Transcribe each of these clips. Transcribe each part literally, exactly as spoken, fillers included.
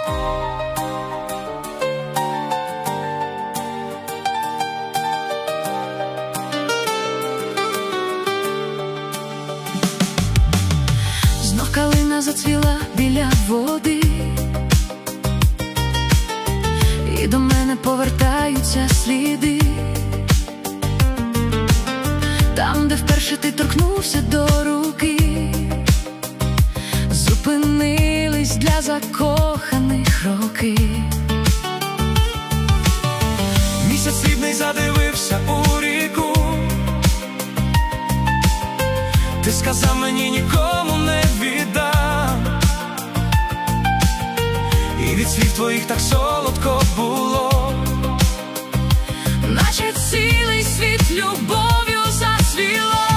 Знов калина зацвіла біля води, і до мене повертаються сліди. Там, де вперше ти торкнувся до руки, зупинились для закоханих роки. Місяць срібний задивився у ріку. Ти сказав мені, нікому не віддам. І від слів твоїх так солодко було, наче цілий світ любов'ю зацвіло.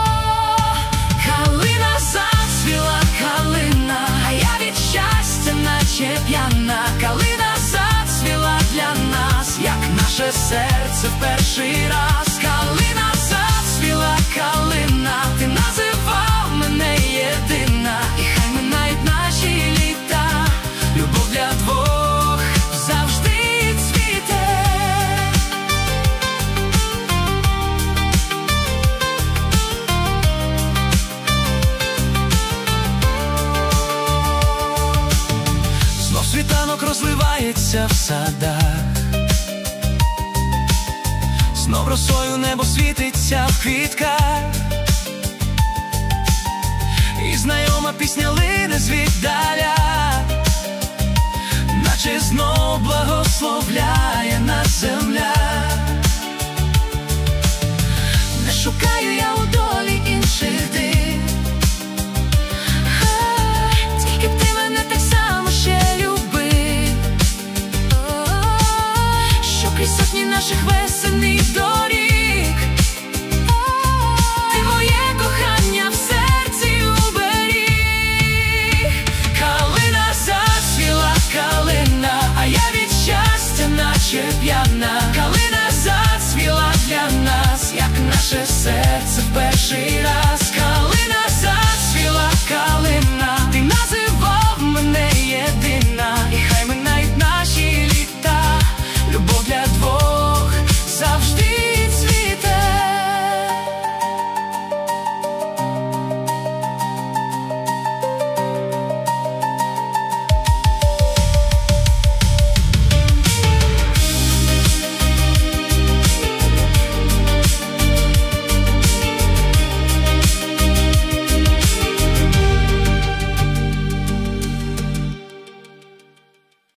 Калина зацвіла, калина, а я від щастя наче п'яна. Калина зацвіла для нас, як наше серце в перший раз. Калина зацвіла, калина, ти називав мене єдина. І хай минають наші літа, любов для двох завжди цвіте. Знов світанок розливається в садах, знов росою небо світиться в квітках, і знайома пісня лине звіддаля, наче знов благословляє нас земля. Не шукаю я у долі інших див, тільки б ти мене так само ще любив, що крізь сотні наших весенних доріг ти моє кохання в серці уберіг. Калина зацвіла, калина, а я від щастя наче п'яна. Калина зацвіла для нас, як наше серце в перший раз.